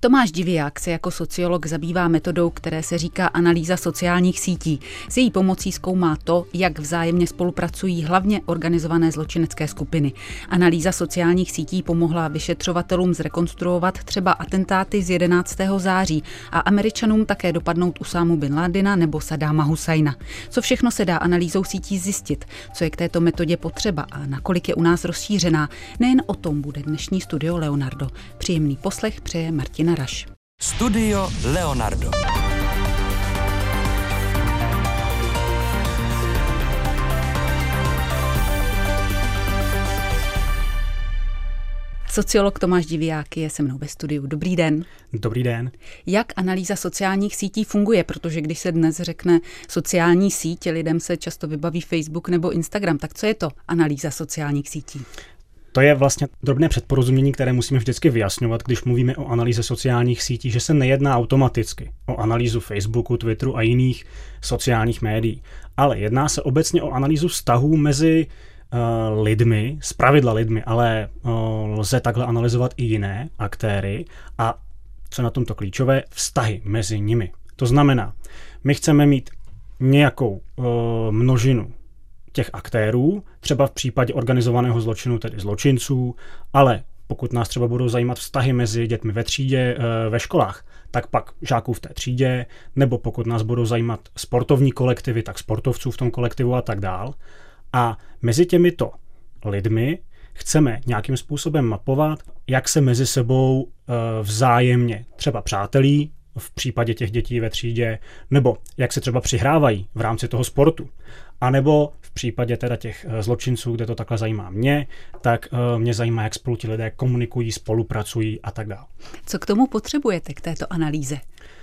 Tomáš Diviák se jako sociolog zabývá metodou, které se říká analýza sociálních sítí. S její pomocí zkoumá to, jak vzájemně spolupracují hlavně organizované zločinecké skupiny. Analýza sociálních sítí pomohla vyšetřovatelům zrekonstruovat třeba atentáty z 11. září a Američanům také dopadnout Usámu bin Ládina nebo Saddáma Husajna. Co všechno se dá analýzou sítí zjistit, co je k této metodě potřeba a nakolik je u nás rozšířená, nejen o tom bude dnešní Studio Leonardo. Příjemný poslech přeje Martina Raš. Studio Leonardo. Sociolog Tomáš Diviák je se mnou ve studiu. Dobrý den. Dobrý den. Jak analýza sociálních sítí funguje? Protože když se dnes řekne sociální sítě, lidem se často vybaví Facebook nebo Instagram. Tak co je to analýza sociálních sítí? To je vlastně drobné předporozumění, které musíme vždycky vyjasňovat, když mluvíme o analýze sociálních sítí, že se nejedná automaticky o analýzu Facebooku, Twitteru a jiných sociálních médií, ale jedná se obecně o analýzu vztahů mezi lidmi, zpravidla lidmi, ale lze takhle analyzovat i jiné aktéry a co na tomto klíčové, vztahy mezi nimi. To znamená, my chceme mít nějakou množinu těch aktérů, třeba v případě organizovaného zločinu, tedy zločinců, ale pokud nás třeba budou zajímat vztahy mezi dětmi ve třídě, ve školách, tak pak žáků v té třídě, nebo pokud nás budou zajímat sportovní kolektivy, tak sportovců v tom kolektivu a tak dál. A mezi těmito lidmi chceme nějakým způsobem mapovat, jak se mezi sebou vzájemně třeba přátelí v případě těch dětí ve třídě, nebo jak se třeba přihrávají v rámci toho sportu. A nebo v případě teda těch zločinců, kde to takhle zajímá mě, tak mě zajímá, jak spolu ti lidé komunikují, spolupracují a tak dále. Co k tomu potřebujete, k této analýze?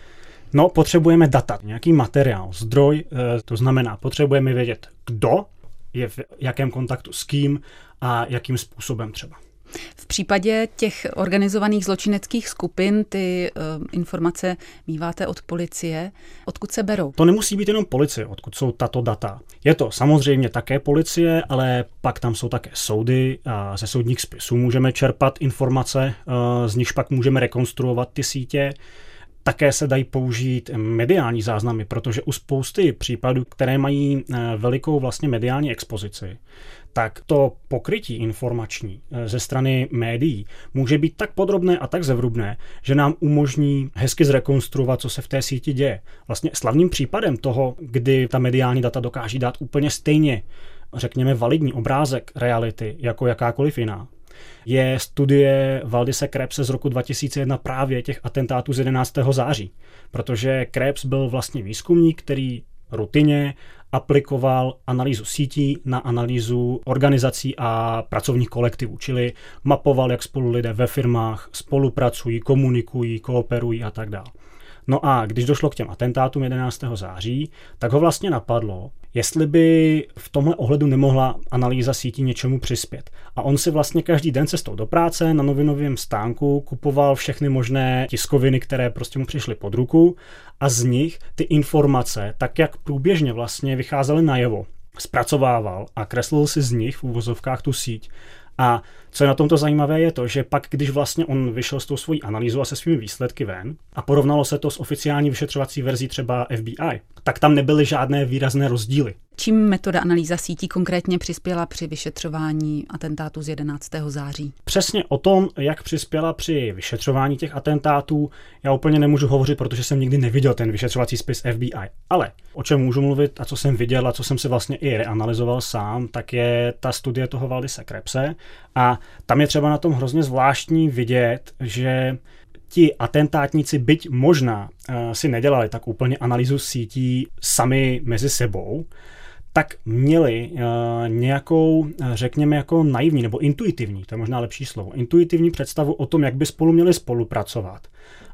No, potřebujeme data, nějaký materiál, zdroj, to znamená, potřebujeme vědět, kdo je v jakém kontaktu s kým a jakým způsobem třeba. V případě těch organizovaných zločineckých skupin ty informace míváte od policie. Odkud se berou? To nemusí být jenom policie, odkud jsou tato data. Je to samozřejmě také policie, ale pak tam jsou také soudy a ze soudních spisů můžeme čerpat informace, z nichž pak můžeme rekonstruovat ty sítě. Také se dají použít mediální záznamy, protože u spousty případů, které mají velikou vlastně mediální expozici, tak to pokrytí informační ze strany médií může být tak podrobné a tak zevrubné, že nám umožní hezky zrekonstruovat, co se v té síti děje. Vlastně slavným případem toho, kdy ta mediální data dokáží dát úplně stejně, řekněme, validní obrázek reality jako jakákoliv jiná, je studie Valdise Krebse z roku 2001 právě těch atentátů z 11. září. Protože Krebs byl vlastně výzkumník, který rutině aplikoval analýzu sítí na analýzu organizací a pracovních kolektivů, čili mapoval, jak spolu lidé ve firmách spolupracují, komunikují, kooperují a tak dále. No a když došlo k těm atentátům 11. září, tak ho vlastně napadlo, jestli by v tomhle ohledu nemohla analýza sítí něčemu přispět. A on si vlastně každý den cestou do práce na novinovém stánku kupoval všechny možné tiskoviny, které prostě mu přišly pod ruku a z nich ty informace, tak jak průběžně vlastně vycházely najevo, zpracovával a kreslil si z nich v uvozovkách tu síť. A co je na tomto zajímavé je to, že pak, když vlastně on vyšel s tou svojí analýzou a se svými výsledky ven a porovnalo se to s oficiální vyšetřovací verzí třeba FBI, tak tam nebyly žádné výrazné rozdíly. Čím metoda analýza sítí konkrétně přispěla při vyšetřování atentátu z 11. září? Přesně o tom, jak přispěla při vyšetřování těch atentátů, já úplně nemůžu hovořit, protože jsem nikdy neviděl ten vyšetřovací spis FBI. Ale o čem můžu mluvit a co jsem viděl a co jsem si vlastně i reanalyzoval sám, tak je ta studie toho Valdise Krebse. A tam je třeba na tom hrozně zvláštní vidět, že ti atentátníci, byť možná si nedělali tak úplně analýzu sítí sami mezi sebou, tak měli nějakou, řekněme, jako naivní nebo intuitivní, to je možná lepší slovo, intuitivní představu o tom, jak by spolu měli spolupracovat,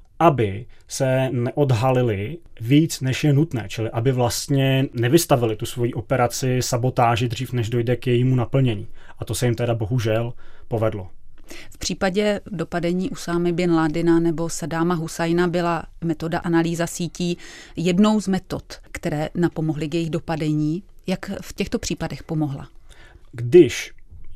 aby se neodhalili víc, než je nutné, čili aby vlastně nevystavili tu svoji operaci sabotáži dřív, než dojde k jejímu naplnění. A to se jim teda bohužel povedlo. V případě dopadení Usámy bin Ládina nebo Saddáma Husajna byla metoda analýza sítí jednou z metod, které napomohly k jejich dopadení. Jak v těchto případech pomohla? Když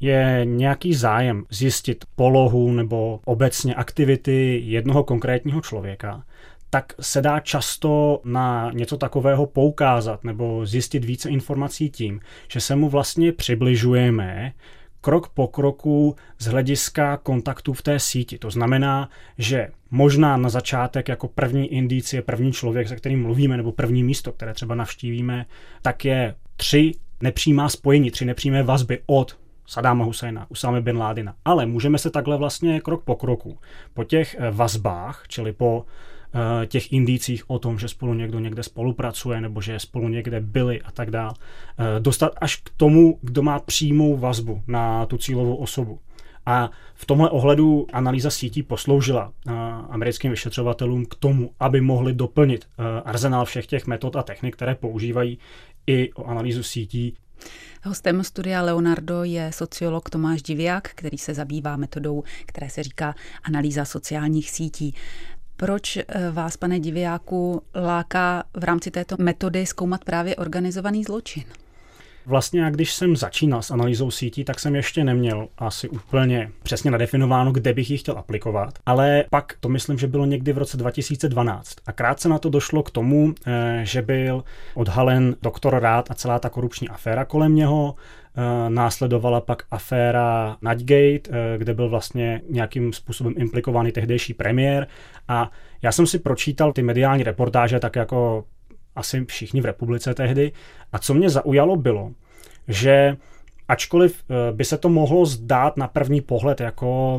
je nějaký zájem zjistit polohu nebo obecně aktivity jednoho konkrétního člověka, tak se dá často na něco takového poukázat nebo zjistit více informací tím, že se mu vlastně přibližujeme krok po kroku z hlediska kontaktů v té síti. To znamená, že možná na začátek jako první indicie, první člověk, se kterým mluvíme, nebo první místo, které třeba navštívíme, tak je 3 nepřímá spojení, 3 nepřímé vazby od Saddáma Husajna, Usámy bin Ládina. Ale můžeme se takhle vlastně krok po kroku po těch vazbách, čili po těch indicích o tom, že spolu někdo někde spolupracuje nebo že spolu někde byli a tak dál, dostat až k tomu, kdo má přímou vazbu na tu cílovou osobu. A v tomhle ohledu analýza sítí posloužila americkým vyšetřovatelům k tomu, aby mohli doplnit arzenál všech těch metod a technik, které používají i o analýzu sítí. Hostem studia Leonardo je sociolog Tomáš Diviák, který se zabývá metodou, které se říká analýza sociálních sítí. Proč vás, pane Diviáku, láká v rámci této metody zkoumat právě organizovaný zločin? Vlastně, když jsem začínal s analýzou sítí, tak jsem ještě neměl asi úplně přesně nadefinováno, kde bych ji chtěl aplikovat. Ale pak to myslím, že bylo někdy v roce 2012. A krátce na to došlo k tomu, že byl odhalen doktor Rád a celá ta korupční aféra kolem něho. Následovala pak aféra Naďgate, kde byl vlastně nějakým způsobem implikovaný tehdejší premiér. A já jsem si pročítal ty mediální reportáže tak jako asi všichni v republice tehdy. A co mě zaujalo bylo, že ačkoliv by se to mohlo zdát na první pohled jako,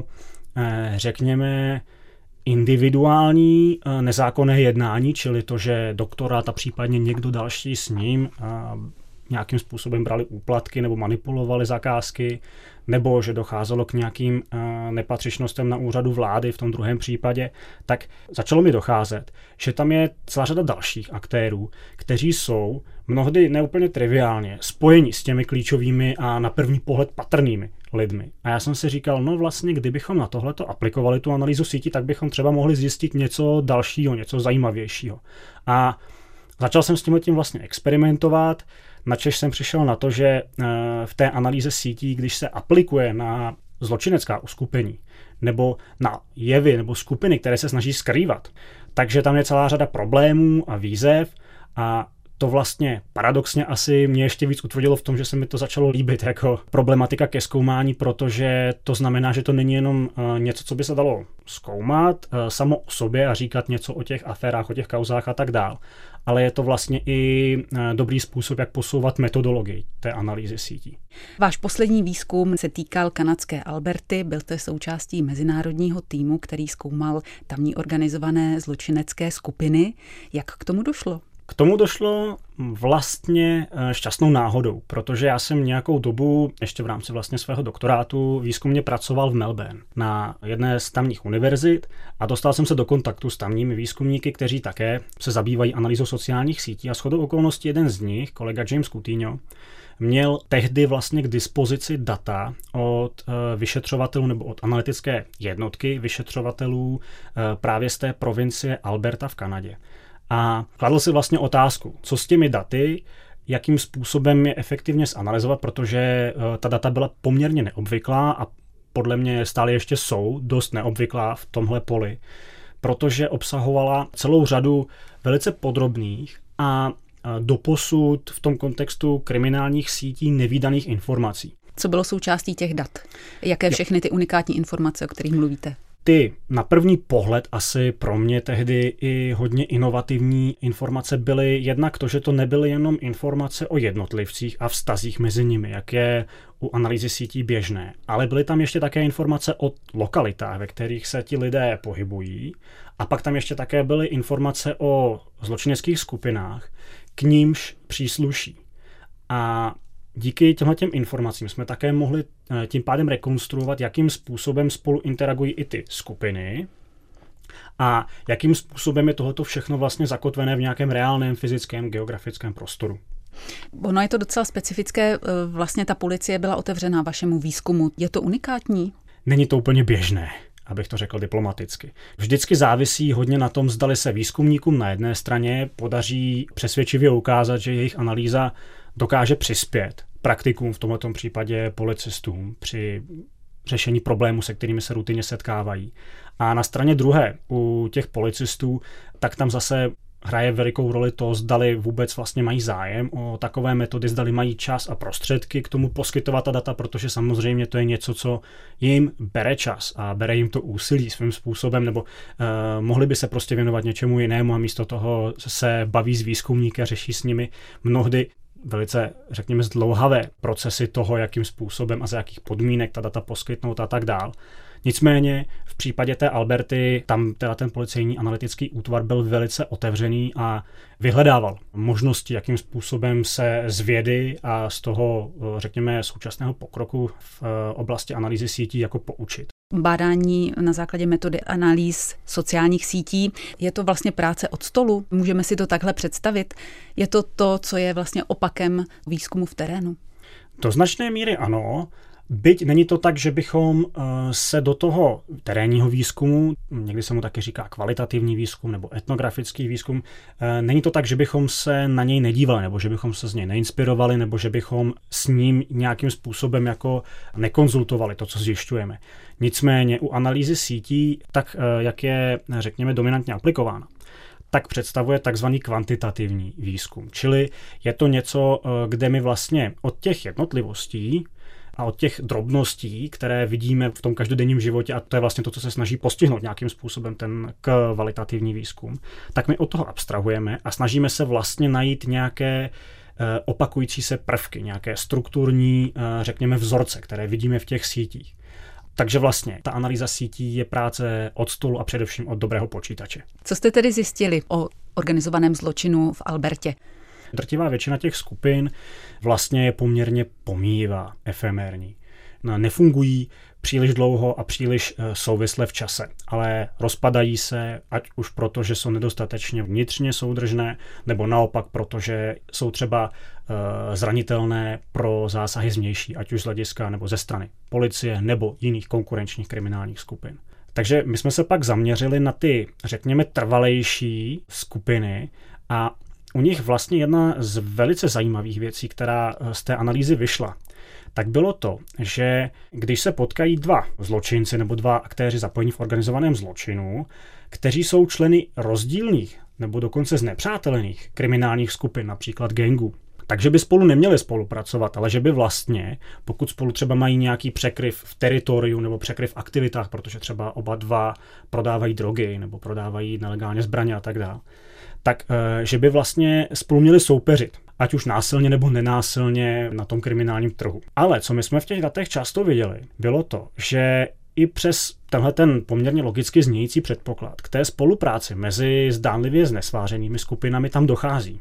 řekněme, individuální nezákonné jednání, čili to, že doktorát a případně někdo další s ním nějakým způsobem brali úplatky nebo manipulovali zakázky, nebo že docházelo k nějakým nepatřičnostem na úřadu vlády v tom druhém případě, tak začalo mi docházet, že tam je celá řada dalších aktérů, kteří jsou mnohdy neúplně triviálně spojeni s těmi klíčovými a na první pohled patrnými lidmi. A já jsem si říkal, no vlastně, kdybychom na tohleto aplikovali tu analýzu sítí, tak bychom třeba mohli zjistit něco dalšího, něco zajímavějšího. A začal jsem s tím vlastně experimentovat, načež jsem přišel na to, že v té analýze sítí, když se aplikuje na zločinecká uskupení nebo na jevy nebo skupiny, které se snaží skrývat, takže tam je celá řada problémů a výzev a to vlastně paradoxně asi mě ještě víc utvrdilo v tom, že se mi to začalo líbit jako problematika ke zkoumání, protože to znamená, že to není jenom něco, co by se dalo zkoumat samo o sobě a říkat něco o těch aférách, o těch kauzách a tak dál, ale je to vlastně i dobrý způsob, jak posouvat metodologii té analýzy sítí. Váš poslední výzkum se týkal kanadské Alberty, byl to součástí mezinárodního týmu, který zkoumal tamní organizované zločinecké skupiny. Jak k tomu došlo? K tomu došlo vlastně šťastnou náhodou, protože já jsem nějakou dobu, ještě v rámci vlastně svého doktorátu, výzkumně pracoval v Melbourne na jedné z tamních univerzit a dostal jsem se do kontaktu s tamními výzkumníky, kteří také se zabývají analýzou sociálních sítí a shodou okolností jeden z nich, kolega James Coutinho, měl tehdy vlastně k dispozici data od vyšetřovatelů nebo od analytické jednotky vyšetřovatelů právě z té provincie Alberta v Kanadě. A kladl si vlastně otázku, co s těmi daty, jakým způsobem je efektivně zanalyzovat, protože ta data byla poměrně neobvyklá a podle mě stále ještě jsou dost neobvyklá v tomhle poli, protože obsahovala celou řadu velice podrobných a doposud v tom kontextu kriminálních sítí nevídaných informací. Co bylo součástí těch dat? Jaké všechny ty unikátní informace, o kterých mluvíte? Ty na první pohled asi pro mě tehdy i hodně inovativní informace byly jednak to, že to nebyly jenom informace o jednotlivcích a vztazích mezi nimi, jak je u analýzy sítí běžné, ale byly tam ještě také informace o lokalitách, ve kterých se ti lidé pohybují, a pak tam ještě také byly informace o zločineckých skupinách, k nímž přísluší. A díky těmto informacím jsme také mohli tím pádem rekonstruovat, jakým způsobem spolu interagují i ty skupiny a jakým způsobem je tohoto všechno vlastně zakotvené v nějakém reálném fyzickém geografickém prostoru. Ono je to docela specifické, vlastně ta policie byla otevřená vašemu výzkumu. Je to unikátní? Není to úplně běžné, abych to řekl diplomaticky. Vždycky závisí hodně na tom, zdali se výzkumníkům na jedné straně podaří přesvědčivě ukázat, že jejich analýza dokáže přispět praktikum v tomto případě policistům při řešení problémů, se kterými se rutinně setkávají. A na straně druhé u těch policistů, tak tam zase hraje velikou roli to, zdali vůbec vlastně mají zájem o takové metody, zdali mají čas a prostředky k tomu poskytovat ta data, protože samozřejmě to je něco, co jim bere čas a bere jim to úsilí svým způsobem, nebo mohli by se prostě věnovat něčemu jinému a místo toho se baví s výzkumníky a řeší s nimi mnohdy velice, řekněme, zdlouhavé procesy toho, jakým způsobem a za jakých podmínek ta data poskytnout a tak dál. Nicméně v případě té Alberty, tam teda ten policejní analytický útvar byl velice otevřený a vyhledával možnosti, jakým způsobem se z vědy a z toho, řekněme, současného pokroku v oblasti analýzy sítí jako poučit. Bádání na základě metody analýz sociálních sítí, je to vlastně práce od stolu? Můžeme si to takhle představit? Je to to, co je vlastně opakem výzkumu v terénu? Do značné míry ano. Byť není to tak, že bychom se do toho terénního výzkumu, někdy se mu taky říká kvalitativní výzkum nebo etnografický výzkum, není to tak, že bychom se na něj nedívali, nebo že bychom se z něj neinspirovali, nebo že bychom s ním nějakým způsobem jako nekonzultovali to, co zjišťujeme. Nicméně u analýzy sítí, tak jak je, řekněme, dominantně aplikována, tak představuje takzvaný kvantitativní výzkum. Čili je to něco, kde my vlastně od těch jednotlivostí a od těch drobností, které vidíme v tom každodenním životě, a to je vlastně to, co se snaží postihnout nějakým způsobem ten kvalitativní výzkum, tak my od toho abstrahujeme a snažíme se vlastně najít nějaké opakující se prvky, nějaké strukturní, řekněme, vzorce, které vidíme v těch sítích. Takže vlastně ta analýza sítí je práce od stolu a především od dobrého počítače. Co jste tedy zjistili o organizovaném zločinu v Albertě? Drtivá většina těch skupin vlastně je poměrně pomíjivá, efemérní. Nefungují příliš dlouho a příliš souvisle v čase, ale rozpadají se, ať už proto, že jsou nedostatečně vnitřně soudržné, nebo naopak, protože jsou třeba zranitelné pro zásahy zvnější, ať už z hlediska nebo ze strany policie nebo jiných konkurenčních kriminálních skupin. Takže my jsme se pak zaměřili na ty, řekněme, trvalejší skupiny a u nich vlastně jedna z velice zajímavých věcí, která z té analýzy vyšla, tak bylo to, že když se potkají dva zločinci nebo dva aktéři zapojení v organizovaném zločinu, kteří jsou členy rozdílných nebo dokonce znepřátelených kriminálních skupin, například gangů, takže by spolu neměli spolupracovat, ale že by vlastně, pokud spolu třeba mají nějaký překryv v teritoriu nebo překryv v aktivitách, protože třeba oba dva prodávají drogy nebo prodávají nelegálně zbraně a tak dále, tak že by vlastně spolu měli soupeřit, ať už násilně nebo nenásilně na tom kriminálním trhu. Ale co my jsme v těch datech často viděli, bylo to, že i přes tenhle ten poměrně logicky znějící předpoklad k té spolupráci mezi zdánlivě znesvářenými skupinami tam dochází.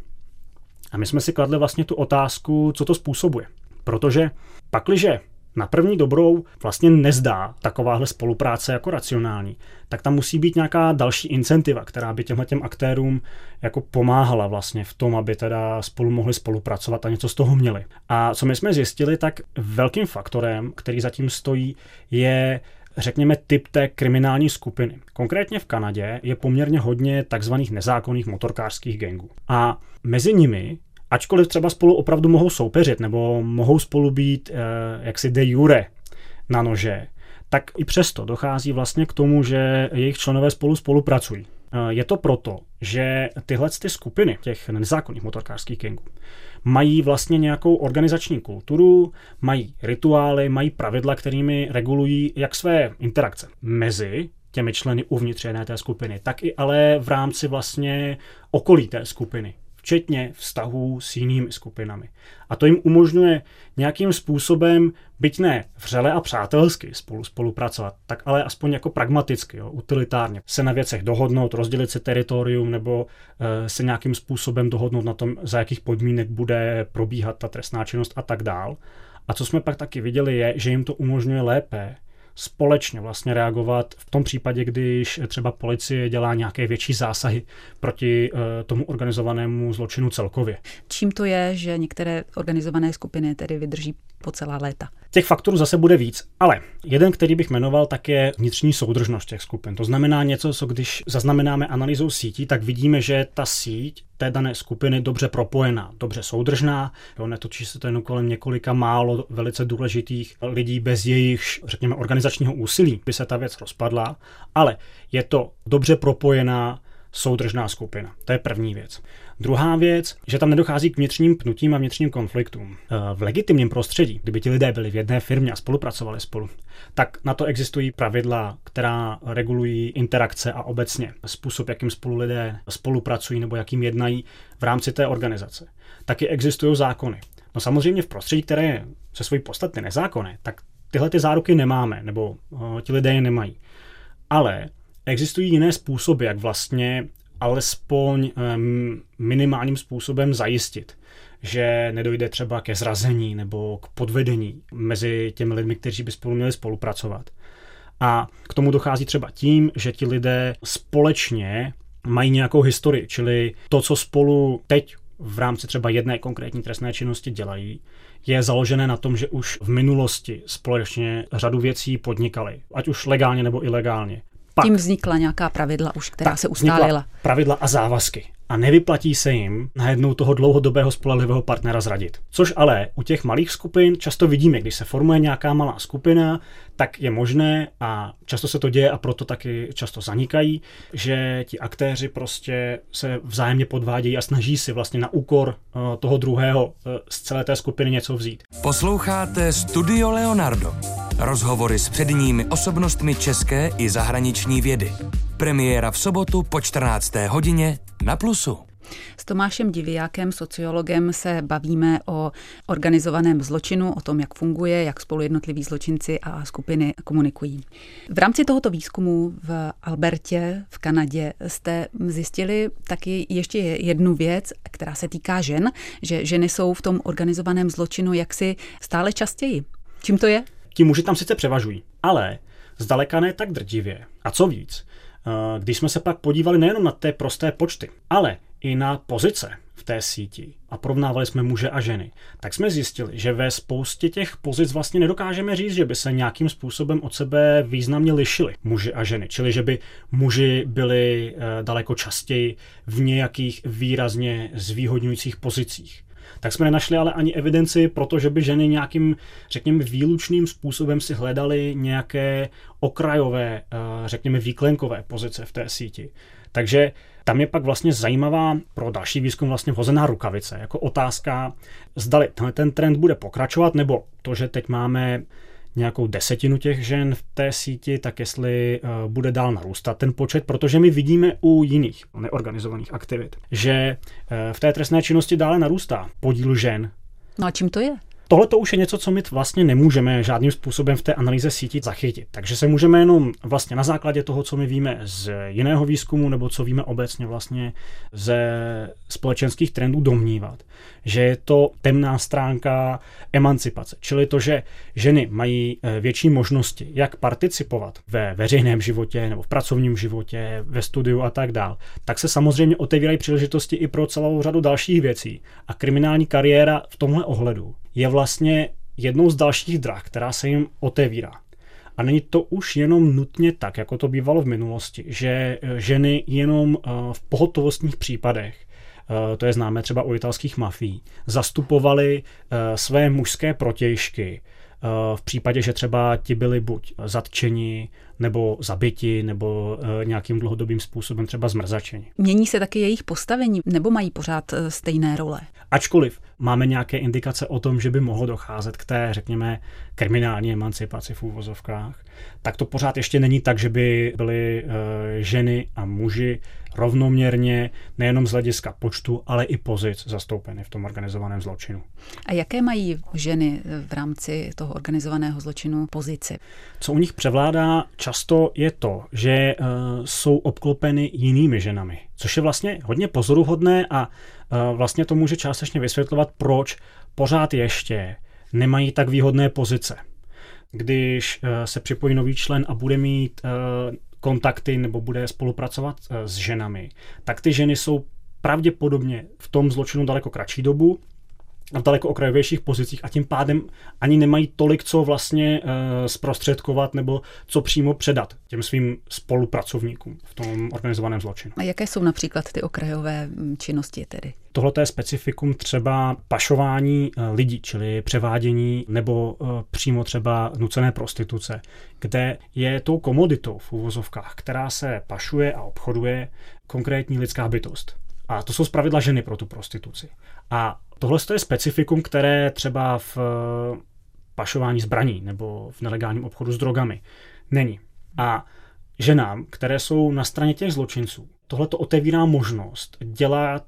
A my jsme si kladli vlastně tu otázku, co to způsobuje. Protože pakliže na první dobrou vlastně nezdá takováhle spolupráce jako racionální, tak tam musí být nějaká další incentiva, která by těmhletěm aktérům jako pomáhala vlastně v tom, aby teda spolu mohli spolupracovat a něco z toho měli. A co my jsme zjistili, tak velkým faktorem, který zatím stojí, je, řekněme, typ té kriminální skupiny. Konkrétně v Kanadě je poměrně hodně takzvaných nezákonných motorkářských gangů. A mezi nimi, ačkoliv třeba spolu opravdu mohou soupeřit nebo mohou spolu být jaksi de jure na nože, tak i přesto dochází vlastně k tomu, že jejich členové spolupracují. Je to proto, že tyhle skupiny těch nezákonných motorkářských gangů mají vlastně nějakou organizační kulturu, mají rituály, mají pravidla, kterými regulují jak své interakce mezi těmi členy uvnitř jedné té skupiny, tak i ale v rámci vlastně okolí té skupiny, včetně vztahů s jinými skupinami. A to jim umožňuje nějakým způsobem, byť ne vřele a přátelsky spolupracovat, tak ale aspoň jako pragmaticky, utilitárně, se na věcech dohodnout, rozdělit si teritorium nebo se nějakým způsobem dohodnout na tom, za jakých podmínek bude probíhat ta trestná činnost a tak dál. A co jsme pak taky viděli je, že jim to umožňuje lépe společně vlastně reagovat v tom případě, když třeba policie dělá nějaké větší zásahy proti tomu organizovanému zločinu celkově. Čím to je, že některé organizované skupiny tedy vydrží po celá léta. Těch faktorů zase bude víc, ale jeden, který bych jmenoval, tak je vnitřní soudržnost těch skupin. To znamená něco, co když zaznamenáme analýzou sítí, tak vidíme, že ta síť té dané skupiny dobře propojená, dobře soudržná, netočí se to jen kolem několika málo velice důležitých lidí, bez jejich, řekněme, organizačního úsilí by se ta věc rozpadla, ale je to dobře propojená soudržná skupina. To je první věc. Druhá věc, že tam nedochází k vnitřním pnutím a vnitřním konfliktům. V legitimním prostředí, kdyby ti lidé byli v jedné firmě a spolupracovali spolu, tak na to existují pravidla, která regulují interakce a obecně způsob, jakým spolu lidé spolupracují nebo jakým jednají v rámci té organizace. Taky existují zákony. No samozřejmě v prostředí, které je se svojí podstaty nezákonné, tak tyhle ty záruky nemáme, nebo ti lidé je nemají. Ale existují jiné způsoby, jak vlastně alespoň minimálním způsobem zajistit, že nedojde třeba ke zrazení nebo k podvedení mezi těmi lidmi, kteří by spolu měli spolupracovat. A k tomu dochází třeba tím, že ti lidé společně mají nějakou historii, čili to, co spolu teď v rámci třeba jedné konkrétní trestné činnosti dělají, je založené na tom, že už v minulosti společně řadu věcí podnikali, ať už legálně nebo ilegálně. Tím vznikla nějaká pravidla už, která se ustálila. Pravidla a závazky. A nevyplatí se jim najednou toho dlouhodobého spolehlivého partnera zradit. Což ale u těch malých skupin často vidíme, když se formuje nějaká malá skupina, tak je možné, a často se to děje a proto taky často zanikají, že ti aktéři prostě se vzájemně podvádějí a snaží si vlastně na úkor toho druhého z celé té skupiny něco vzít. Posloucháte Studio Leonardo. Rozhovory s předními osobnostmi české i zahraniční vědy. Premiéra v sobotu po 14. hodině na Plusu. S Tomášem Diviákem, sociologem, se bavíme o organizovaném zločinu, o tom, jak funguje, jak spolu jednotliví zločinci a skupiny komunikují. V rámci tohoto výzkumu v Albertě v Kanadě jste zjistili taky ještě jednu věc, která se týká žen, že ženy jsou v tom organizovaném zločinu jaksi stále častěji. Čím to je? Ti muži tam sice převažují, ale zdaleka ne tak drtivě. A co víc, když jsme se pak podívali nejenom na té prosté počty, ale i na pozice v té síti a porovnávali jsme muže a ženy, tak jsme zjistili, že ve spoustě těch pozic vlastně nedokážeme říct, že by se nějakým způsobem od sebe významně lišili muži a ženy. Čili, že by muži byli daleko častěji v nějakých výrazně zvýhodňujících pozicích. Tak jsme nenašli ale ani evidenci, protože by ženy nějakým, řekněme, výlučným způsobem si hledaly nějaké okrajové, řekněme, výklenkové pozice v té síti. Takže tam je pak vlastně zajímavá pro další výzkum vlastně vhozená rukavice, jako otázka, zdali ten trend bude pokračovat, nebo to, že teď máme nějakou desetinu těch žen v té síti, tak jestli bude dál narůstat ten počet, protože my vidíme u jiných neorganizovaných aktivit, že v té trestné činnosti dále narůstá podíl žen. No a čím to je? Tohle to už je něco, co my vlastně nemůžeme žádným způsobem v té analýze sítí zachytit. Takže se můžeme jenom vlastně na základě toho, co my víme z jiného výzkumu nebo co víme obecně vlastně ze společenských trendů domnívat, že je to temná stránka emancipace. Čili to, že ženy mají větší možnosti, jak participovat ve veřejném životě nebo v pracovním životě, ve studiu a tak dál, tak se samozřejmě otevírají příležitosti i pro celou řadu dalších věcí. A kriminální kariéra v tomhle ohledu je vlastně jednou z dalších drah, která se jim otevírá. A není to už jenom nutně tak, jako to bývalo v minulosti, že ženy jenom v pohotovostních případech, to je známé třeba u italských mafií, zastupovaly své mužské protějšky v případě, že třeba ti byli buď zatčeni, nebo zabiti, nebo nějakým dlouhodobým způsobem třeba zmrzačeni. Mění se taky jejich postavení, nebo mají pořád stejné role? Ačkoliv máme nějaké indikace o tom, že by mohlo docházet k té, řekněme, kriminální emancipaci v úvozovkách, tak to pořád ještě není tak, že by byly ženy a muži rovnoměrně nejenom z hlediska počtu, ale i pozic zastoupeny v tom organizovaném zločinu. A jaké mají ženy v rámci toho organizovaného zločinu pozici? Co u nich převládá často je to, že jsou obklopeny jinými ženami, což je vlastně hodně pozoruhodné a vlastně to může částečně vysvětlovat, proč pořád ještě nemají tak výhodné pozice. Když se připojí nový člen a bude mít kontakty nebo bude spolupracovat s ženami, tak ty ženy jsou pravděpodobně v tom zločinu daleko kratší dobu, v daleko okrajovějších pozicích a tím pádem ani nemají tolik, co vlastně zprostředkovat nebo co přímo předat těm svým spolupracovníkům v tom organizovaném zločinu. A jaké jsou například ty okrajové činnosti tedy? Tohle je specifikum třeba pašování lidí, čili převádění nebo přímo třeba nucené prostituce, kde je tou komoditou v uvozovkách, která se pašuje a obchoduje konkrétní lidská bytost. A to jsou zpravidla ženy pro tu prostituci. A tohle je specifikum, které třeba v pašování zbraní nebo v nelegálním obchodu s drogami není. A ženám, které jsou na straně těch zločinců, tohle to otevírá možnost dělat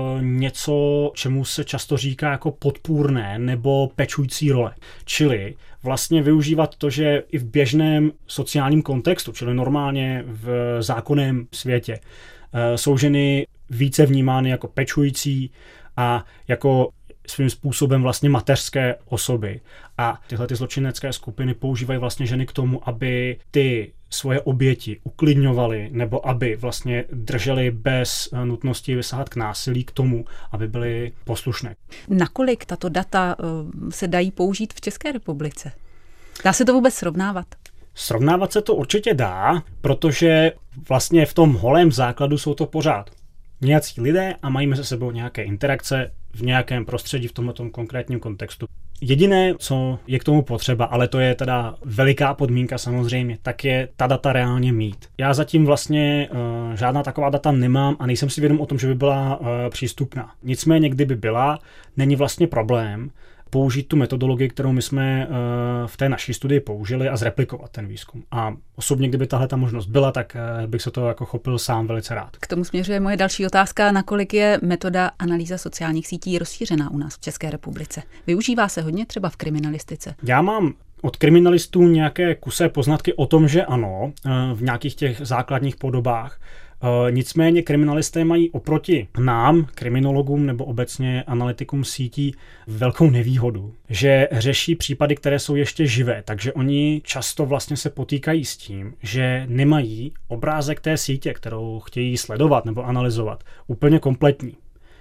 něco, čemu se často říká jako podpůrné nebo pečující role. Čili vlastně využívat to, že i v běžném sociálním kontextu, čili normálně v zákonném světě, jsou ženy více vnímány jako pečující a jako svým způsobem vlastně mateřské osoby. A tyhle ty zločinecké skupiny používají vlastně ženy k tomu, aby ty svoje oběti uklidňovaly nebo aby vlastně drželi bez nutnosti vysahat k násilí k tomu, aby byly poslušné. Nakolik tato data se dají použít v České republice? Dá se to vůbec srovnávat? Srovnávat se to určitě dá, protože vlastně v tom holém základu jsou to pořád nějací lidé a mají mezi sebou nějaké interakce v nějakém prostředí v tomto konkrétním kontextu. Jediné, co je k tomu potřeba, ale to je teda veliká podmínka samozřejmě, tak je ta data reálně mít. Já zatím vlastně žádná taková data nemám a nejsem si vědom o tom, že by byla přístupná. Nicméně, kdyby byla, není vlastně problém použít tu metodologii, kterou my jsme v té naší studii použili a zreplikovat ten výzkum. A osobně, kdyby tahle ta možnost byla, tak bych se to jako chopil sám velice rád. K tomu směřuje moje další otázka, nakolik je metoda analýza sociálních sítí rozšířená u nás v České republice. Využívá se hodně třeba v kriminalistice? Já mám od kriminalistů nějaké kusé poznatky o tom, že ano, v nějakých těch základních podobách. Nicméně kriminalisté mají oproti nám, kriminologům nebo obecně analytikům sítí, velkou nevýhodu, že řeší případy, které jsou ještě živé, takže oni často vlastně se potýkají s tím, že nemají obrázek té sítě, kterou chtějí sledovat nebo analyzovat, úplně kompletní.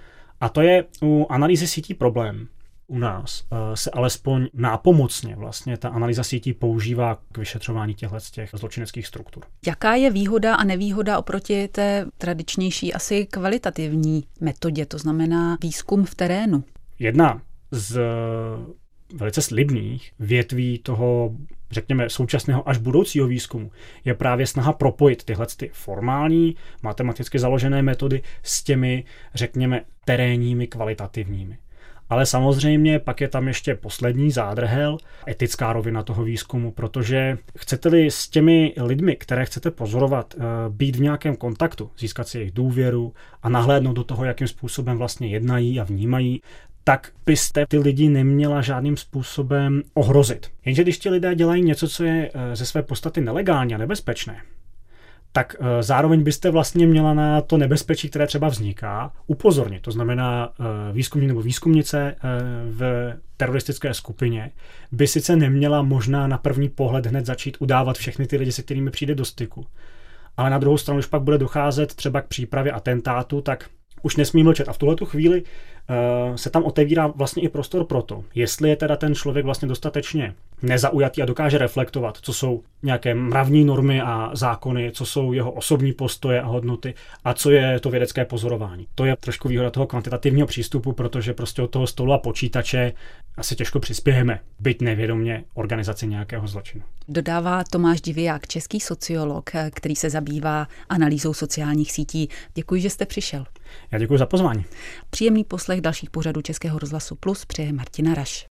A to je u analýzy sítí problém. U nás se alespoň nápomocně vlastně ta analýza sítí používá k vyšetřování těch zločineckých struktur. Jaká je výhoda a nevýhoda oproti té tradičnější asi kvalitativní metodě, to znamená výzkum v terénu? Jedna z velice slibných větví toho, řekněme, současného až budoucího výzkumu je právě snaha propojit tyhle formální, matematicky založené metody s těmi, řekněme, terénními, kvalitativními. Ale samozřejmě pak je tam ještě poslední zádrhel, etická rovina toho výzkumu, protože chcete-li s těmi lidmi, které chcete pozorovat, být v nějakém kontaktu, získat si jejich důvěru a nahlédnout do toho, jakým způsobem vlastně jednají a vnímají, tak byste ty lidi neměla žádným způsobem ohrozit. Jenže když ti lidé dělají něco, co je ze své podstaty nelegální a nebezpečné, tak zároveň byste vlastně měla na to nebezpečí, které třeba vzniká, upozornit. To znamená výzkumník nebo výzkumnice v teroristické skupině by sice neměla možná na první pohled hned začít udávat všechny ty lidi, se kterými přijde do styku. Ale na druhou stranu, když pak bude docházet třeba k přípravě atentátu, tak už nesmí mlčet. A v tuhletu chvíli se tam otevírá vlastně i prostor pro to, jestli je teda ten člověk vlastně dostatečně nezaujatý a dokáže reflektovat, co jsou nějaké mravní normy a zákony, co jsou jeho osobní postoje a hodnoty a co je to vědecké pozorování. To je trošku výhoda toho kvantitativního přístupu, protože prostě od toho stolu a počítače asi těžko přispějeme, byť nevědomě organizaci nějakého zločinu. Dodává Tomáš Diviák, český sociolog, který se zabývá analýzou sociálních sítí. Děkuji, že jste přišel. Já děkuji za pozvání. Příjemný poslech dalších pořadů Českého rozhlasu Plus přeje Martina Raš.